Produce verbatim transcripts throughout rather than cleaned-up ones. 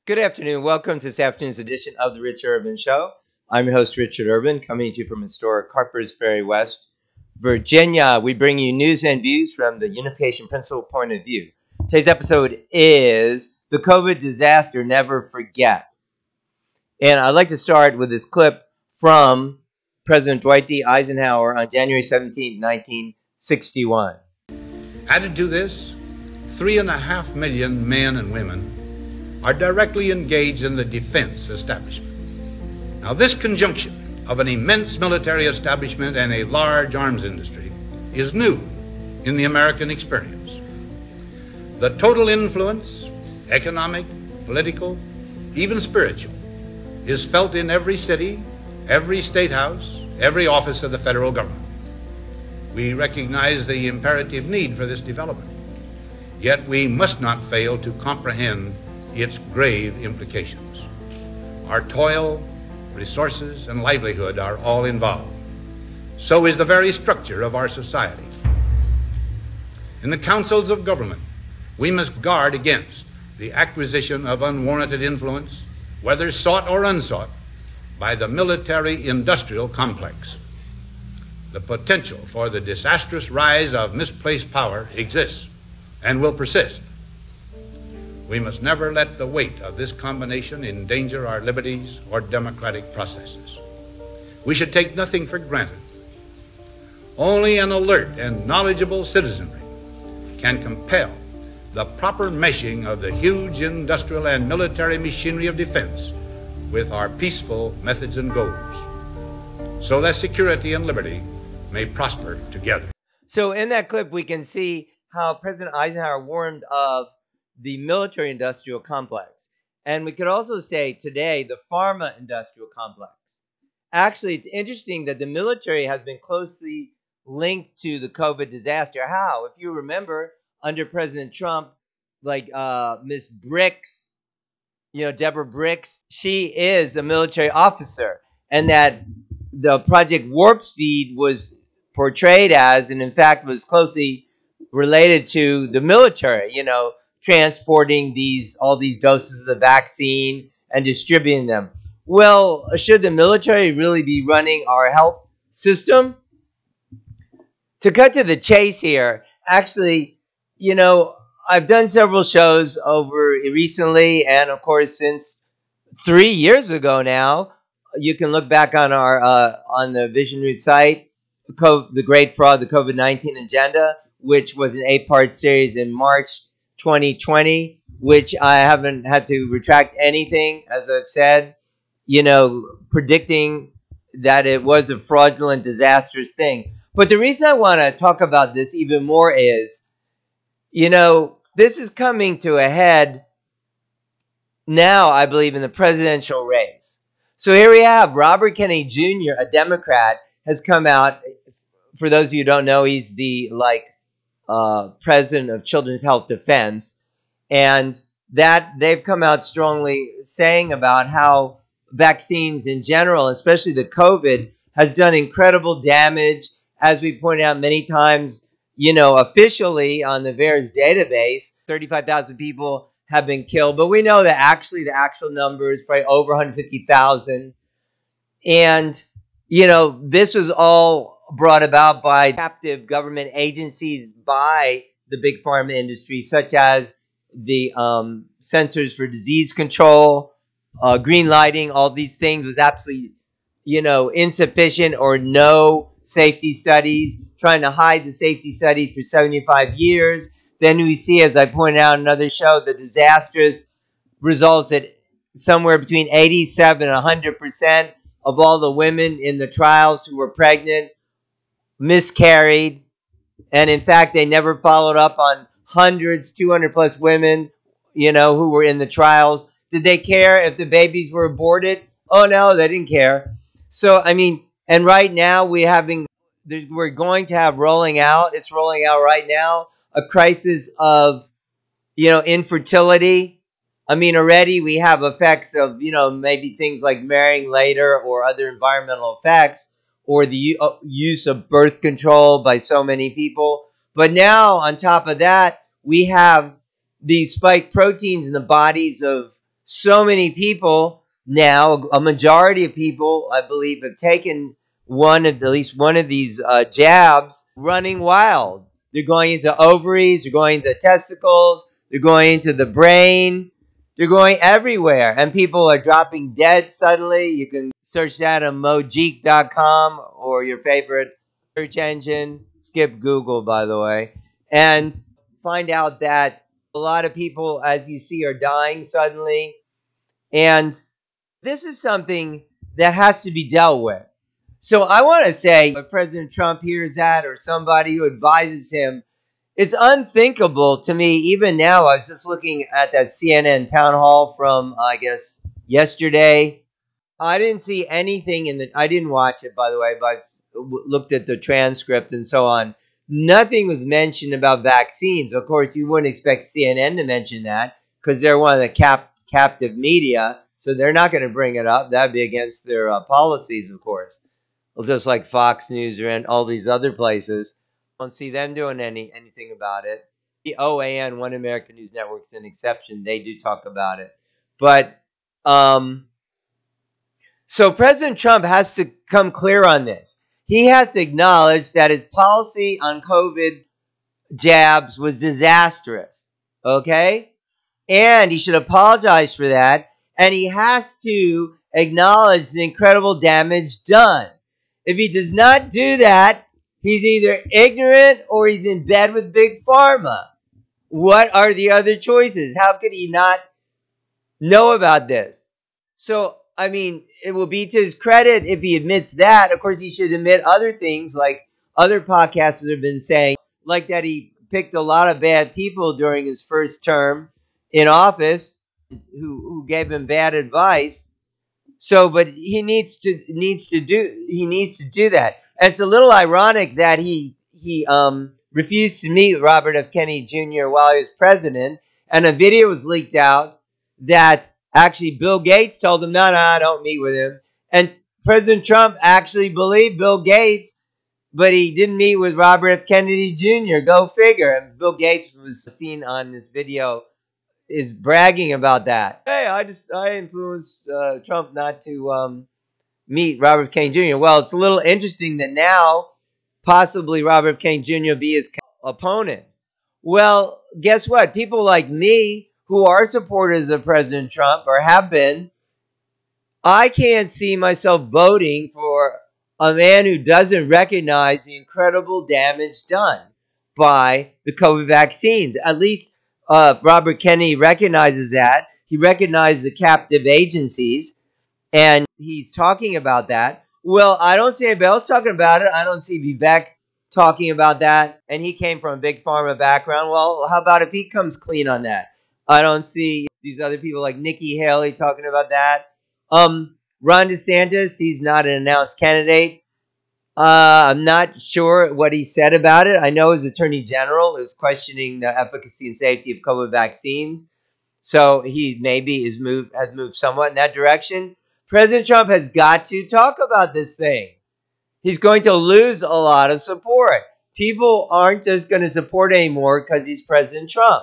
Good afternoon. Welcome to this afternoon's edition of the Richard Urban Show. I'm your host, Richard Urban, coming to you from historic Harpers Ferry, West Virginia. We bring you news and views from the unification principle point of view. Today's episode is the COVID disaster, never forget. And I'd like to start with this clip from President Dwight D. Eisenhower on January seventeenth, nineteen sixty-one. Added to this, three and a half million men and women are directly engaged in the defense establishment. Now, this conjunction of an immense military establishment and a large arms industry is new in the American experience. The total influence, economic, political, even spiritual, is felt in every city, every state house, every office of the federal government. We recognize the imperative need for this development, yet we must not fail to comprehend its grave implications. Our toil, resources, and livelihood are all involved. So is the very structure of our society. In the councils of government, we must guard against the acquisition of unwarranted influence, whether sought or unsought, by the military-industrial complex. The potential for the disastrous rise of misplaced power exists and will persist. We must never let the weight of this combination endanger our liberties or democratic processes. We should take nothing for granted. Only an alert and knowledgeable citizenry can compel the proper meshing of the huge industrial and military machinery of defense with our peaceful methods and goals, so that security and liberty may prosper together. So in that clip, we can see how President Eisenhower warned of the military-industrial complex. And we could also say today the pharma-industrial complex. Actually, it's interesting that the military has been closely linked to the COVID disaster. How? If you remember, under President Trump, like uh, Miss Bricks, you know, Deborah Bricks, she is a military officer. And that the Project Warp Speed was portrayed as, and in fact was closely related to the military, you know, transporting these all these doses of the vaccine and distributing them. Well, should the military really be running our health system? To cut to the chase here, actually, you know, I've done several shows over recently, and of course, since three years ago now, you can look back on our uh, on the Vision Root site, The Great Fraud, the COVID nineteen Agenda, which was an eight-part series in March twenty twenty, which I haven't had to retract anything, as I've said, you know, predicting that it was a fraudulent, disastrous thing. But the reason I want to talk about this even more is, you know, this is coming to a head now, I believe, in the presidential race. So here we have Robert Kennedy Junior, a Democrat, has come out. For those of you who don't know, he's the, like, Uh, president of Children's Health Defense, and that they've come out strongly saying about how vaccines in general, especially the COVID, has done incredible damage, as we pointed out many times, you know, officially on the VAERS database, thirty-five thousand people have been killed, but we know that actually the actual number is probably over one hundred fifty thousand, and, you know, this was all brought about by captive government agencies, by the big pharma industry, such as the um, Centers for Disease Control, uh, green lighting. All these things was absolutely, you know, insufficient or no safety studies, trying to hide the safety studies for seventy-five years. Then we see, as I pointed out in another show, the disastrous results that somewhere between eighty-seven and one hundred percent of all the women in the trials who were pregnant miscarried, and in fact they never followed up on hundreds, two hundred plus women, you know, who were in the trials. Did they care if the babies were aborted? Oh no, they didn't care. So I mean, and right now we having we're going to have rolling out, it's rolling out right now, a crisis of, you know, infertility. I mean, already we have effects of, you know, maybe things like marrying later or other environmental effects, or the use of birth control by so many people. But now, on top of that, we have these spike proteins in the bodies of so many people now, a majority of people, I believe, have taken one of at least one of these uh, jabs, running wild. They're going into ovaries, they're going into testicles, they're going into the brain, they're going everywhere, and people are dropping dead suddenly. You can search that on mojeek dot com or your favorite search engine. Skip Google, by the way, and find out that a lot of people, as you see, are dying suddenly. And this is something that has to be dealt with. So I want to say, if President Trump hears that, or somebody who advises him, it's unthinkable to me, even now. I was just looking at that C N N town hall from, I guess, yesterday. I didn't see anything in the, I didn't watch it, by the way, but I looked at the transcript and so on. Nothing was mentioned about vaccines. Of course, you wouldn't expect C N N to mention that because they're one of the cap, captive media. So they're not going to bring it up. That'd be against their uh, policies, of course. Well, just like Fox News or and all these other places. I don't see them doing any anything about it. The O A N, One American News Network, is an exception. They do talk about it. But um, so President Trump has to come clear on this. He has to acknowledge that his policy on COVID jabs was disastrous. Okay? And he should apologize for that. And he has to acknowledge the incredible damage done. If he does not do that, he's either ignorant or he's in bed with Big Pharma. What are the other choices? How could he not know about this? So, I mean, it will be to his credit if he admits that. Of course, he should admit other things, like other podcasters have been saying, like that he picked a lot of bad people during his first term in office who, who gave him bad advice. So, but he needs to needs to do he needs to do that. And it's a little ironic that he he um refused to meet Robert F. Kennedy Junior while he was president, and a video was leaked out that actually Bill Gates told him, no, no, don't meet with him. And President Trump actually believed Bill Gates, but he didn't meet with Robert F. Kennedy Junior Go figure. And Bill Gates was seen on this video is bragging about that. Hey, I just I influenced uh, Trump not to um, meet Robert F. Kennedy Junior Well, it's a little interesting that now possibly Robert F. Kennedy Junior will be his opponent. Well, guess what? People like me who are supporters of President Trump or have been, I can't see myself voting for a man who doesn't recognize the incredible damage done by the COVID vaccines. At least Uh, Robert Kennedy recognizes that. He recognizes the captive agencies, and he's talking about that. Well, I don't see anybody else talking about it. I don't see Vivek talking about that, and he came from a big pharma background. Well, how about if he comes clean on that? I don't see these other people like Nikki Haley talking about that. Um, Ron DeSantis, he's not an announced candidate. Uh, I'm not sure what he said about it. I know his attorney general is questioning the efficacy and safety of COVID vaccines. So he maybe is moved, has moved somewhat in that direction. President Trump has got to talk about this thing. He's going to lose a lot of support. People aren't just going to support anymore because he's President Trump.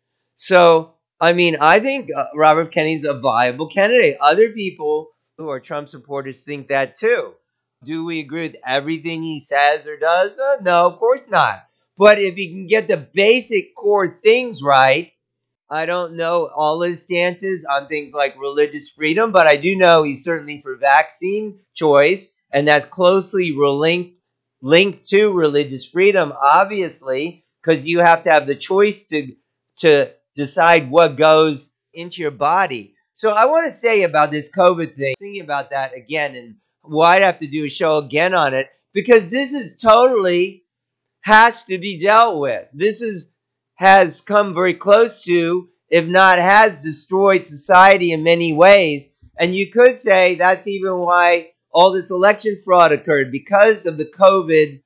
So, I mean, I think uh, Robert Kennedy's a viable candidate. Other people who are Trump supporters think that too. Do we agree with everything he says or does? Uh, no, of course not. But if he can get the basic core things right, I don't know all his stances on things like religious freedom, but I do know he's certainly for vaccine choice, and that's closely linked, linked to religious freedom, obviously, because you have to have the choice to, to decide what goes into your body. So I want to say about this COVID thing, thinking about that again, and what I'd have to do a show again on it, because this is totally has to be dealt with. This is has come very close to, if not has destroyed society in many ways. And you could say that's even why all this election fraud occurred, because of the COVID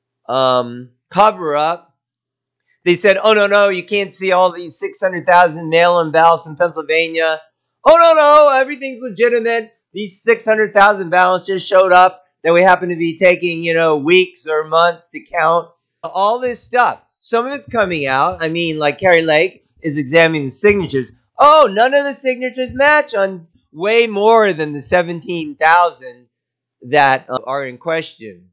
um, cover-up. They said, oh, no, no, you can't see all these six hundred thousand mail-in ballots in Pennsylvania. Oh, no, no, everything's legitimate. These six hundred thousand ballots just showed up that we happen to be taking, you know, weeks or months to count. All this stuff. Some of it's coming out. I mean, like Kari Lake is examining the signatures. Oh, none of the signatures match on way more than the seventeen thousand that uh, are in question.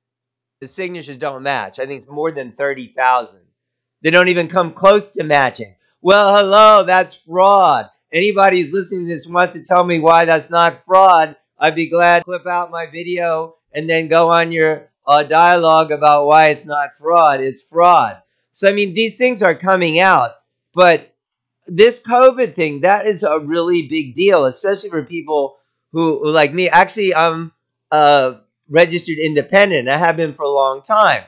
The signatures don't match. I think it's more than thirty thousand. They don't even come close to matching. Well, hello, that's fraud. Anybody who's listening to this wants to tell me why that's not fraud, I'd be glad to clip out my video and then go on your uh, dialogue about why it's not fraud. It's fraud. So, I mean, these things are coming out, but this COVID thing, that is a really big deal, especially for people who, who like me. Actually, I'm uh, registered independent. I have been for a long time.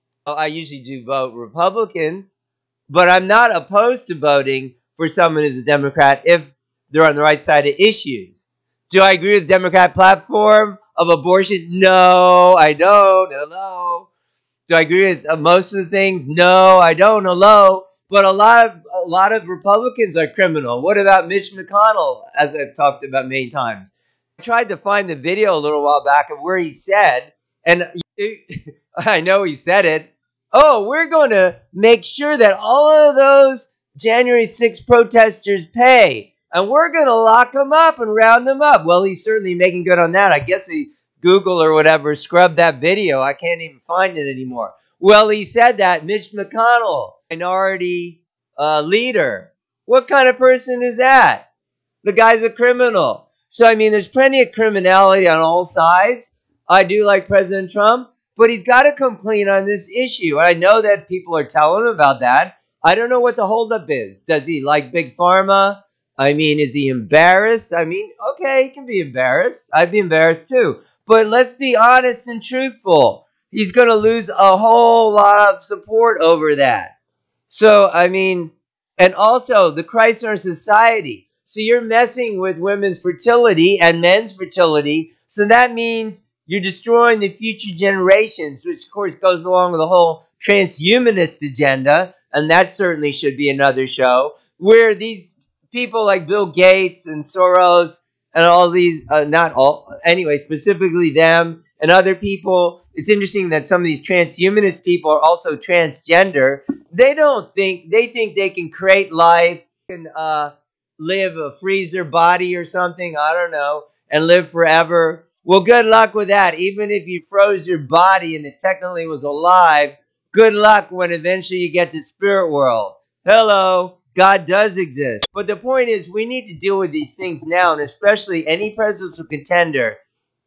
I usually do vote Republican, but I'm not opposed to voting for someone who's a Democrat if they're on the right side of issues. Do I agree with the Democrat platform of abortion? No, I don't. Hello. Do I agree with uh, most of the things? No, I don't. Hello. But a lot of a lot of Republicans are criminal. What about Mitch McConnell, as I've talked about many times? I tried to find the video a little while back of where he said, and it, I know he said it, oh, we're going to make sure that all of those January sixth protesters pay, and we're going to lock them up and round them up. Well, he's certainly making good on that. I guess he Google or whatever scrubbed that video. I can't even find it anymore. Well, he said that. Mitch McConnell, minority uh, leader. What kind of person is that? The guy's a criminal. So, I mean, there's plenty of criminality on all sides. I do like President Trump, but he's got to come clean on this issue. I know that people are telling him about that. I don't know what the holdup is. Does he like Big Pharma? I mean, is he embarrassed? I mean, okay, he can be embarrassed. I'd be embarrassed too. But let's be honest and truthful. He's going to lose a whole lot of support over that. So, I mean, and also the Christ in our society. So you're messing with women's fertility and men's fertility. So that means you're destroying the future generations, which of course goes along with the whole transhumanist agenda. And that certainly should be another show, where these people like Bill Gates and Soros and all these, uh, not all, anyway, specifically them and other people. It's interesting that some of these transhumanist people are also transgender. They don't think, they think they can create life, and uh, live, a freezer body or something, I don't know, and live forever. Well, good luck with that. Even if you froze your body and it technically was alive, good luck when eventually you get to spirit world. Hello. God does exist. But the point is, we need to deal with these things now, and especially any presidential contender,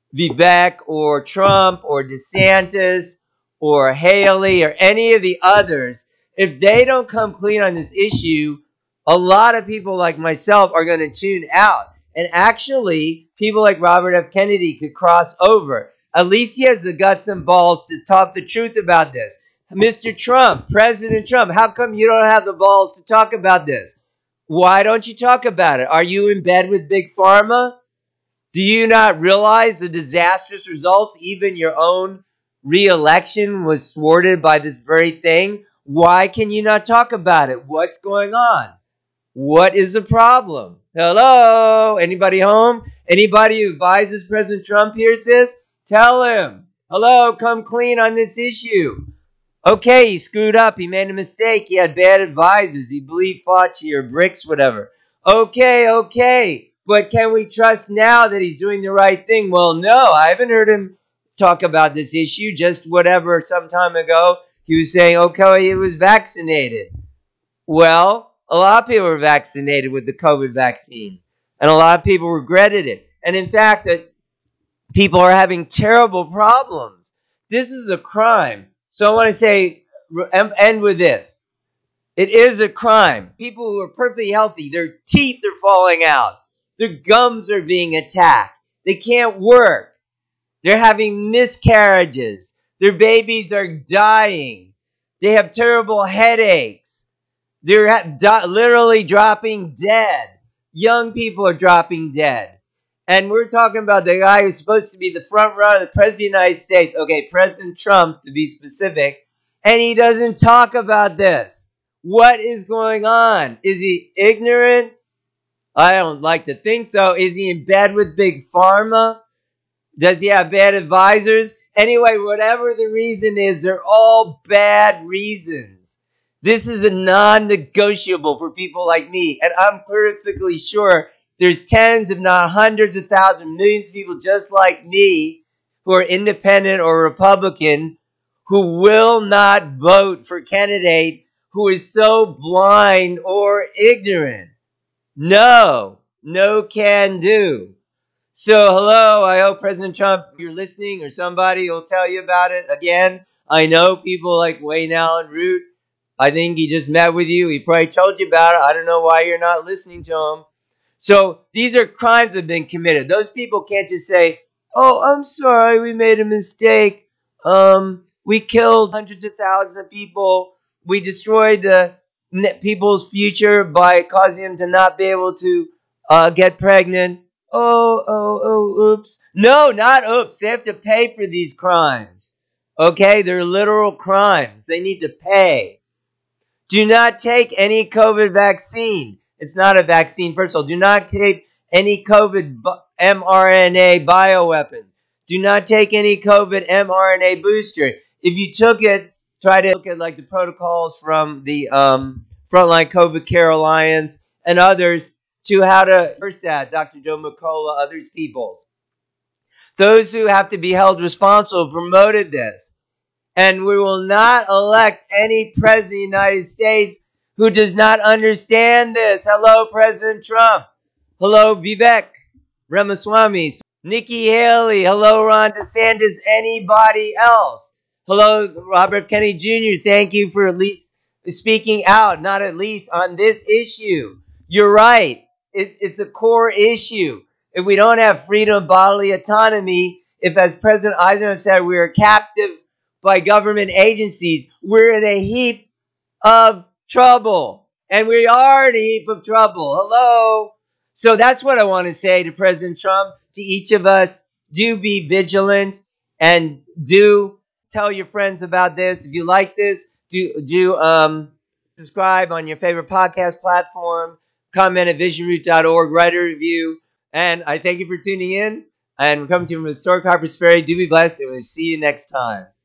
Vivek or Trump or DeSantis or Haley or any of the others, if they don't come clean on this issue, a lot of people like myself are going to tune out. And actually, people like Robert F. Kennedy could cross over. At least he has the guts and balls to talk the truth about this. Mister Trump, President Trump, how come you don't have the balls to talk about this? Why don't you talk about it? Are you in bed with Big Pharma? Do you not realize the disastrous results? Even your own re-election was thwarted by this very thing. Why can you not talk about it? What's going on? What is the problem? Hello? Anybody home? Anybody who advises President Trump hears this? Tell him. Hello, come clean on this issue. Okay, he screwed up. He made a mistake. He had bad advisors. He believed Fauci or Bricks, whatever. Okay, okay. But can we trust now that he's doing the right thing? Well, no. I haven't heard him talk about this issue. Just whatever, some time ago, he was saying, okay, he was vaccinated. Well, a lot of people were vaccinated with the COVID vaccine. And a lot of people regretted it. And in fact, that people are having terrible problems. This is a crime. So I want to say, end with this. It is a crime. People who are perfectly healthy, their teeth are falling out. Their gums are being attacked. They can't work. They're having miscarriages. Their babies are dying. They have terrible headaches. They're literally dropping dead. Young people are dropping dead. And we're talking about the guy who's supposed to be the front runner, the President of the United States. Okay, President Trump, to be specific. And he doesn't talk about this. What is going on? Is he ignorant? I don't like to think so. Is he in bed with Big Pharma? Does he have bad advisors? Anyway, whatever the reason is, they're all bad reasons. This is a non-negotiable for people like me. And I'm perfectly sure there's tens, if not hundreds of thousands, millions of people just like me who are independent or Republican who will not vote for a candidate who is so blind or ignorant. No, no can do. So, hello, I hope President Trump, you're listening, or somebody will tell you about it. Again, I know people like Wayne Allen Root. I think he just met with you. He probably told you about it. I don't know why you're not listening to him. So, these are crimes that have been committed. Those people can't just say, oh, I'm sorry, we made a mistake. Um, we killed hundreds of thousands of people. We destroyed the people's future by causing them to not be able to uh, get pregnant. Oh, oh, oh, oops. No, not oops. They have to pay for these crimes. Okay? They're literal crimes. They need to pay. Do not take any COVID vaccine. It's not a vaccine, first of all. Do not take any COVID mRNA bioweapon. Do not take any COVID mRNA booster. If you took it, try to look at like the protocols from the um, Frontline COVID Care Alliance and others to how to reverse that, Doctor Joe McCullough, others people. Those who have to be held responsible promoted this. And we will not elect any president of the United States who does not understand this. Hello, President Trump. Hello, Vivek Ramaswamy. Nikki Haley. Hello, Ron DeSantis. Anybody else? Hello, Robert Kennedy Junior Thank you for at least speaking out, not at least on this issue. You're right. It, it's a core issue. If we don't have freedom of bodily autonomy, if, as President Eisenhower said, we are captive by government agencies, we're in a heap of trouble. And we are in a heap of trouble. Hello? So that's what I want to say to President Trump, to each of us. Do be vigilant and do tell your friends about this. If you like this, do, do um, subscribe on your favorite podcast platform. Comment at vision root dot org, write a review. And I thank you for tuning in. And we're coming to you from historic Harpers Ferry. Do be blessed, and we'll see you next time.